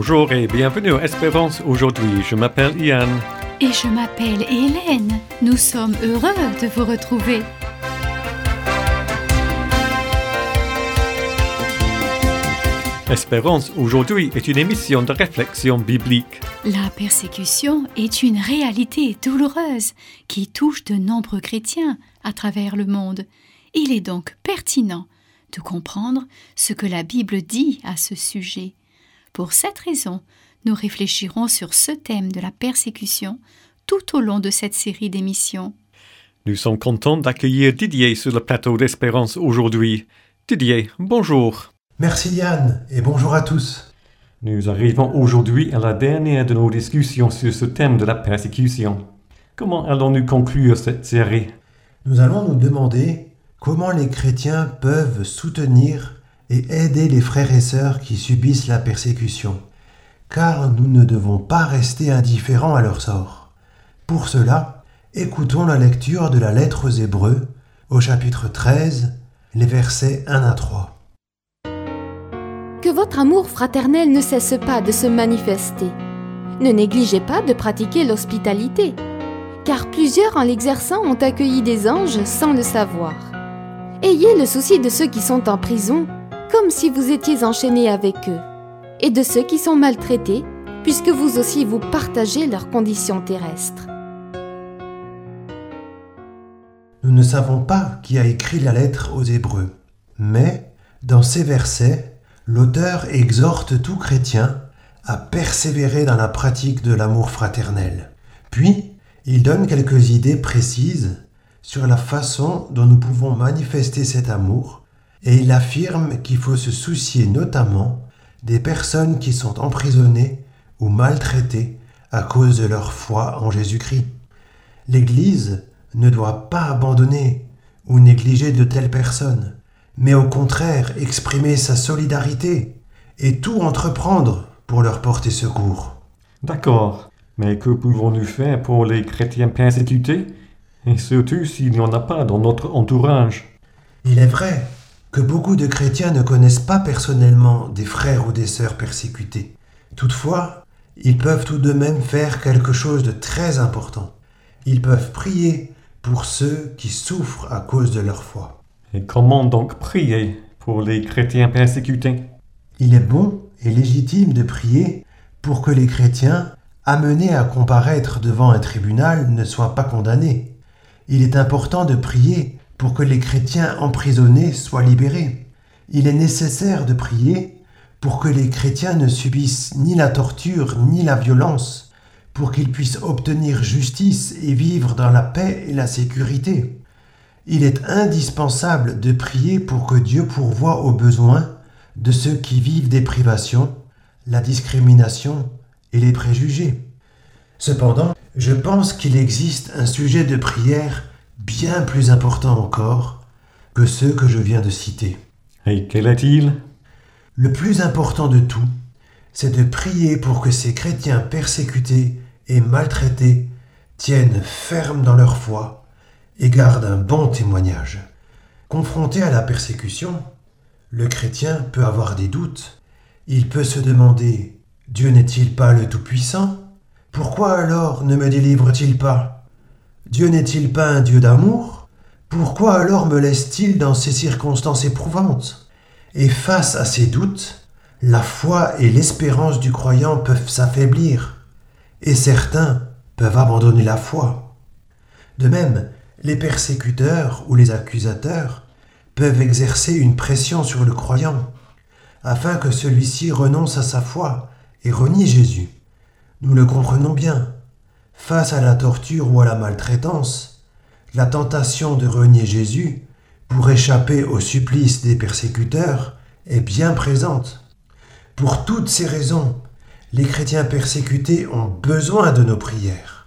Bonjour et bienvenue à Espérance aujourd'hui. Je m'appelle Ian. Et je m'appelle Hélène. Nous sommes heureux de vous retrouver. Espérance aujourd'hui est une émission de réflexion biblique. La persécution est une réalité douloureuse qui touche de nombreux chrétiens à travers le monde. Il est donc pertinent de comprendre ce que la Bible dit à ce sujet. Pour cette raison, nous réfléchirons sur ce thème de la persécution tout au long de cette série d'émissions. Nous sommes contents d'accueillir Didier sur le plateau d'Espérance aujourd'hui. Didier, bonjour. Merci Yann et bonjour à tous. Nous arrivons aujourd'hui à la dernière de nos discussions sur ce thème de la persécution. Comment allons-nous conclure cette série? Nous allons nous demander comment les chrétiens peuvent soutenir et aider les frères et sœurs qui subissent la persécution, car nous ne devons pas rester indifférents à leur sort. Pour cela, écoutons la lecture de la lettre aux Hébreux, au chapitre 13, les versets 1 à 3. Que votre amour fraternel ne cesse pas de se manifester. Ne négligez pas de pratiquer l'hospitalité, car plusieurs en l'exerçant ont accueilli des anges sans le savoir. Ayez le souci de ceux qui sont en prison, comme si vous étiez enchaînés avec eux, et de ceux qui sont maltraités, puisque vous aussi vous partagez leurs conditions terrestres. Nous ne savons pas qui a écrit la lettre aux Hébreux, mais dans ces versets, l'auteur exhorte tout chrétien à persévérer dans la pratique de l'amour fraternel. Puis, il donne quelques idées précises sur la façon dont nous pouvons manifester cet amour, et il affirme qu'il faut se soucier notamment des personnes qui sont emprisonnées ou maltraitées à cause de leur foi en Jésus-Christ. L'Église ne doit pas abandonner ou négliger de telles personnes, mais au contraire exprimer sa solidarité et tout entreprendre pour leur porter secours. D'accord, mais que pouvons-nous faire pour les chrétiens persécutés, et surtout s'il n'y en a pas dans notre entourage? Il est vrai que beaucoup de chrétiens ne connaissent pas personnellement des frères ou des sœurs persécutés. Toutefois, ils peuvent tout de même faire quelque chose de très important. Ils peuvent prier pour ceux qui souffrent à cause de leur foi. Et comment donc prier pour les chrétiens persécutés? Il est bon et légitime de prier pour que les chrétiens amenés à comparaître devant un tribunal ne soient pas condamnés. Il est important de prier pour que les chrétiens emprisonnés soient libérés. Il est nécessaire de prier pour que les chrétiens ne subissent ni la torture ni la violence, pour qu'ils puissent obtenir justice et vivre dans la paix et la sécurité. Il est indispensable de prier pour que Dieu pourvoie aux besoins de ceux qui vivent des privations, la discrimination et les préjugés. Cependant, je pense qu'il existe un sujet de prière bien plus important encore que ceux que je viens de citer. Et quel est-il? Le plus important de tout, c'est de prier pour que ces chrétiens persécutés et maltraités tiennent ferme dans leur foi et gardent un bon témoignage. Confronté à la persécution, le chrétien peut avoir des doutes. Il peut se demander « Dieu n'est-il pas le Tout-Puissant ? Pourquoi alors ne me délivre-t-il pas ? Dieu n'est-il pas un Dieu d'amour ? Pourquoi alors me laisse-t-il dans ces circonstances éprouvantes ?» Et face à ces doutes, la foi et l'espérance du croyant peuvent s'affaiblir, et certains peuvent abandonner la foi. De même, les persécuteurs ou les accusateurs peuvent exercer une pression sur le croyant, afin que celui-ci renonce à sa foi et renie Jésus. Nous le comprenons bien. Face à la torture ou à la maltraitance, la tentation de renier Jésus pour échapper au supplice des persécuteurs est bien présente. Pour toutes ces raisons, les chrétiens persécutés ont besoin de nos prières.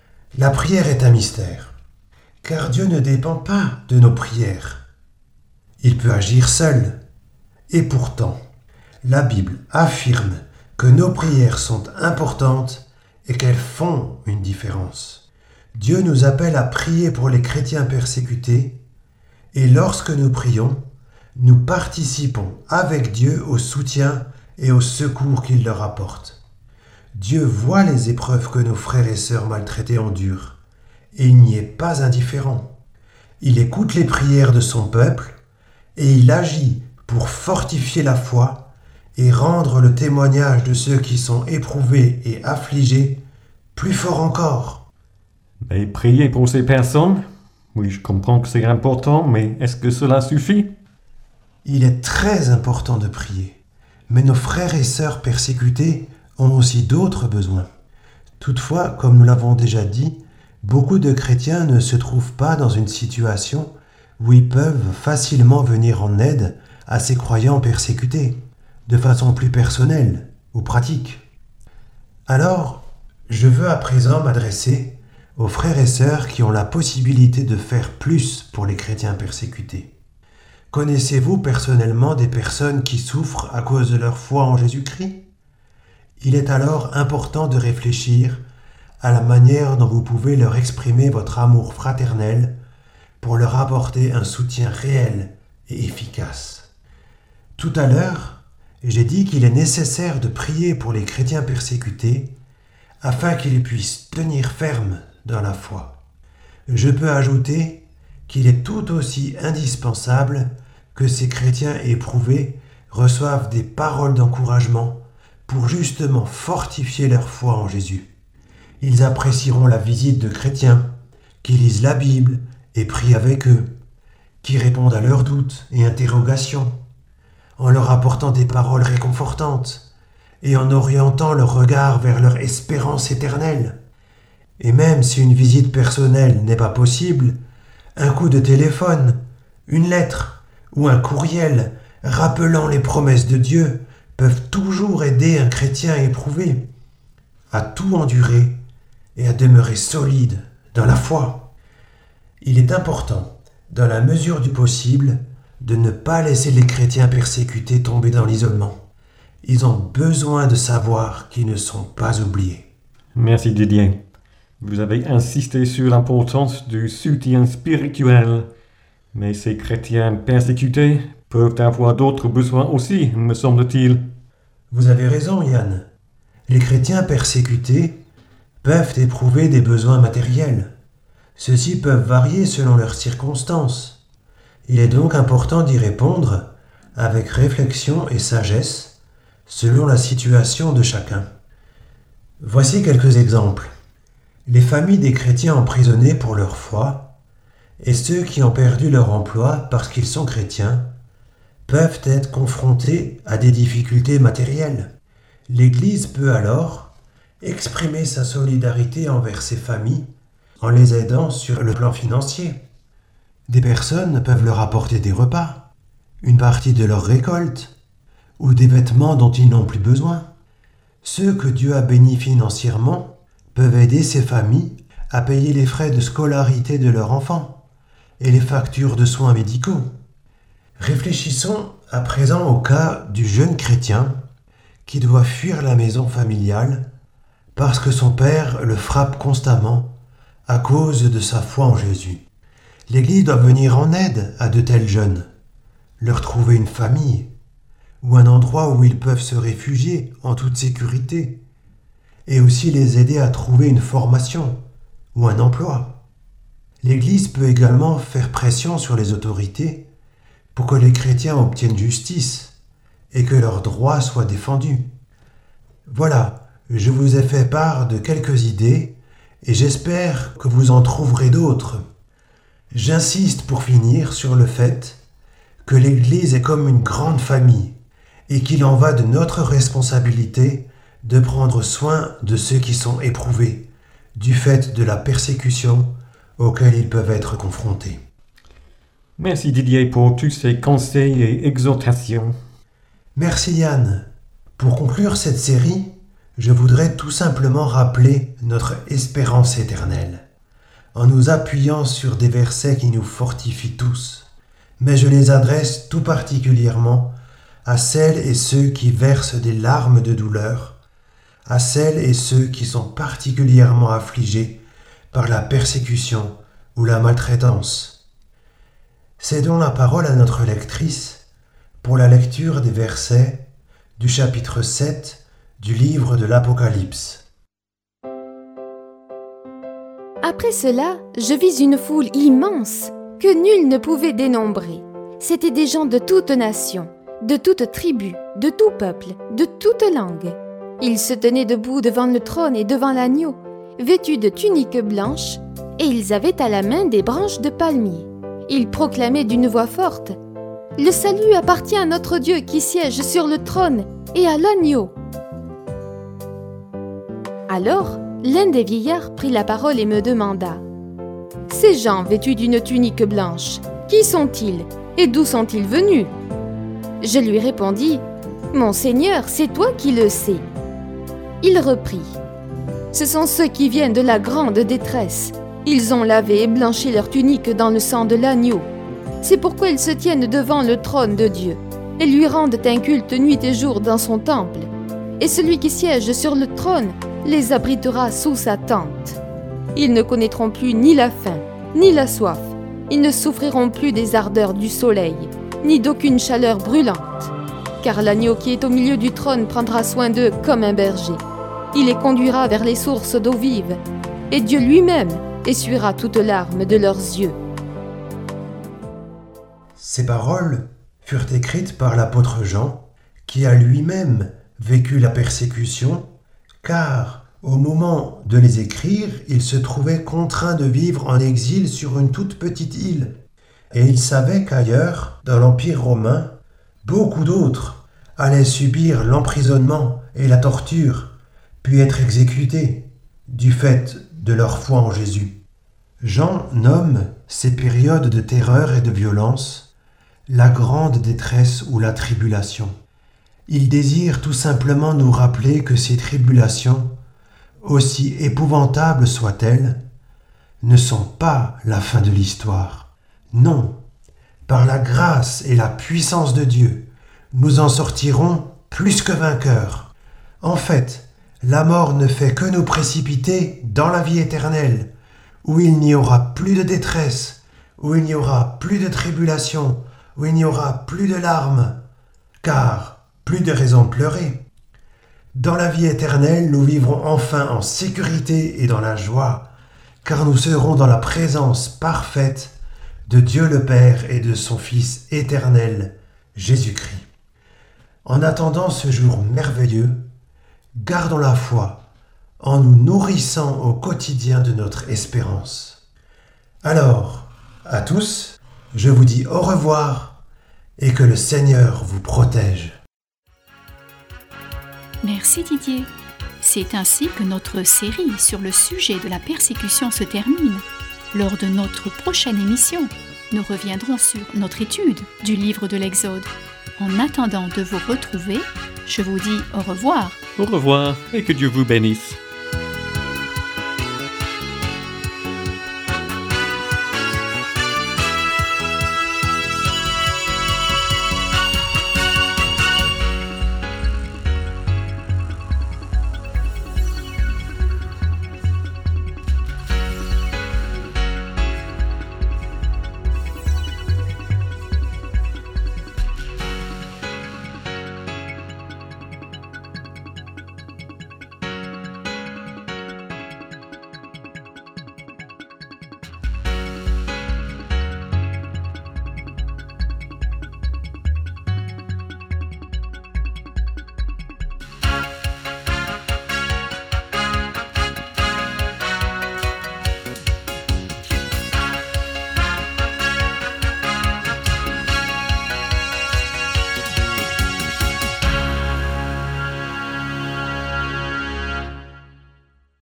La prière est un mystère, car Dieu ne dépend pas de nos prières. Il peut agir seul. Et pourtant, la Bible affirme que nos prières sont importantes et qu'elles font une différence. Dieu nous appelle à prier pour les chrétiens persécutés, et lorsque nous prions, nous participons avec Dieu au soutien et au secours qu'il leur apporte. Dieu voit les épreuves que nos frères et sœurs maltraités endurent, et il n'y est pas indifférent. Il écoute les prières de son peuple, et il agit pour fortifier la foi et rendre le témoignage de ceux qui sont éprouvés et affligés plus fort encore. Mais prier pour ces personnes? Oui, je comprends que c'est important, mais est-ce que cela suffit? Il est très important de prier, mais nos frères et sœurs persécutés ont aussi d'autres besoins. Toutefois, comme nous l'avons déjà dit, beaucoup de chrétiens ne se trouvent pas dans une situation où ils peuvent facilement venir en aide à ces croyants persécutés, de façon plus personnelle ou pratique. Alors, je veux à présent m'adresser aux frères et sœurs qui ont la possibilité de faire plus pour les chrétiens persécutés. Connaissez-vous personnellement des personnes qui souffrent à cause de leur foi en Jésus-Christ? Il est alors important de réfléchir à la manière dont vous pouvez leur exprimer votre amour fraternel pour leur apporter un soutien réel et efficace. Tout à l'heure, j'ai dit qu'il est nécessaire de prier pour les chrétiens persécutés afin qu'ils puissent tenir ferme dans la foi. Je peux ajouter qu'il est tout aussi indispensable que ces chrétiens éprouvés reçoivent des paroles d'encouragement pour justement fortifier leur foi en Jésus. Ils apprécieront la visite de chrétiens qui lisent la Bible et prient avec eux, qui répondent à leurs doutes et interrogations, en leur apportant des paroles réconfortantes et en orientant leur regard vers leur espérance éternelle. Et même si une visite personnelle n'est pas possible, un coup de téléphone, une lettre ou un courriel rappelant les promesses de Dieu peuvent toujours aider un chrétien éprouvé à tout endurer et à demeurer solide dans la foi. Il est important, dans la mesure du possible, de ne pas laisser les chrétiens persécutés tomber dans l'isolement. Ils ont besoin de savoir qu'ils ne sont pas oubliés. Merci Didier. Vous avez insisté sur l'importance du soutien spirituel. Mais ces chrétiens persécutés peuvent avoir d'autres besoins aussi, me semble-t-il. Vous avez raison, Yann. Les chrétiens persécutés peuvent éprouver des besoins matériels. Ceux-ci peuvent varier selon leurs circonstances. Il est donc important d'y répondre avec réflexion et sagesse selon la situation de chacun. Voici quelques exemples. Les familles des chrétiens emprisonnés pour leur foi et ceux qui ont perdu leur emploi parce qu'ils sont chrétiens peuvent être confrontés à des difficultés matérielles. L'Église peut alors exprimer sa solidarité envers ces familles en les aidant sur le plan financier. Des personnes peuvent leur apporter des repas, une partie de leur récolte ou des vêtements dont ils n'ont plus besoin. Ceux que Dieu a bénis financièrement peuvent aider ces familles à payer les frais de scolarité de leurs enfants et les factures de soins médicaux. Réfléchissons à présent au cas du jeune chrétien qui doit fuir la maison familiale parce que son père le frappe constamment à cause de sa foi en Jésus. L'Église doit venir en aide à de tels jeunes, leur trouver une famille ou un endroit où ils peuvent se réfugier en toute sécurité et aussi les aider à trouver une formation ou un emploi. L'Église peut également faire pression sur les autorités pour que les chrétiens obtiennent justice et que leurs droits soient défendus. Voilà, je vous ai fait part de quelques idées et j'espère que vous en trouverez d'autres. J'insiste pour finir sur le fait que l'Église est comme une grande famille et qu'il en va de notre responsabilité de prendre soin de ceux qui sont éprouvés du fait de la persécution auxquelles ils peuvent être confrontés. Merci Didier pour tous ces conseils et exhortations. Merci Yann. Pour conclure cette série, je voudrais tout simplement rappeler notre espérance éternelle, en nous appuyant sur des versets qui nous fortifient tous, mais je les adresse tout particulièrement à celles et ceux qui versent des larmes de douleur, à celles et ceux qui sont particulièrement affligés par la persécution ou la maltraitance. Cédons la parole à notre lectrice pour la lecture des versets du chapitre 7 du livre de l'Apocalypse. Après cela, je vis une foule immense que nul ne pouvait dénombrer. C'étaient des gens de toutes nations, de toutes tribus, de tout peuple, de toute langue. Ils se tenaient debout devant le trône et devant l'agneau, vêtus de tuniques blanches, et ils avaient à la main des branches de palmier. Ils proclamaient d'une voix forte : « Le salut appartient à notre Dieu qui siège sur le trône et à l'agneau. » Alors, l'un des vieillards prit la parole et me demanda : « Ces gens vêtus d'une tunique blanche, qui sont-ils et d'où sont-ils venus ?» Je lui répondis : « Mon Seigneur, c'est toi qui le sais. » Il reprit : « Ce sont ceux qui viennent de la grande détresse. Ils ont lavé et blanchi leur tunique dans le sang de l'agneau. C'est pourquoi ils se tiennent devant le trône de Dieu et lui rendent un culte nuit et jour dans son temple. Et celui qui siège sur le trône les abritera sous sa tente. Ils ne connaîtront plus ni la faim, ni la soif. Ils ne souffriront plus des ardeurs du soleil, ni d'aucune chaleur brûlante. Car l'agneau qui est au milieu du trône prendra soin d'eux comme un berger. Il les conduira vers les sources d'eau vive, et Dieu lui-même essuiera toutes larmes de leurs yeux. » Ces paroles furent écrites par l'apôtre Jean, qui a lui-même vécu la persécution, car au moment de les écrire, il se trouvait contraint de vivre en exil sur une toute petite île. Et il savait qu'ailleurs, dans l'Empire romain, beaucoup d'autres allaient subir l'emprisonnement et la torture, puis être exécutés du fait de leur foi en Jésus. Jean nomme ces périodes de terreur et de violence la grande détresse ou la tribulation. Il désire tout simplement nous rappeler que ces tribulations, aussi épouvantables soient-elles, ne sont pas la fin de l'histoire. Non, par la grâce et la puissance de Dieu, nous en sortirons plus que vainqueurs. En fait, la mort ne fait que nous précipiter dans la vie éternelle, où il n'y aura plus de détresse, où il n'y aura plus de tribulation, où il n'y aura plus de larmes, car plus de raison de pleurer. Dans la vie éternelle, nous vivrons enfin en sécurité et dans la joie, car nous serons dans la présence parfaite de Dieu le Père et de son Fils éternel, Jésus-Christ. En attendant ce jour merveilleux, gardons la foi en nous nourrissant au quotidien de notre espérance. Alors, à tous, je vous dis au revoir et que le Seigneur vous protège. Merci Didier. C'est ainsi que notre série sur le sujet de la persécution se termine. Lors de notre prochaine émission, nous reviendrons sur notre étude du livre de l'Exode. En attendant de vous retrouver, je vous dis au revoir. Au revoir et que Dieu vous bénisse.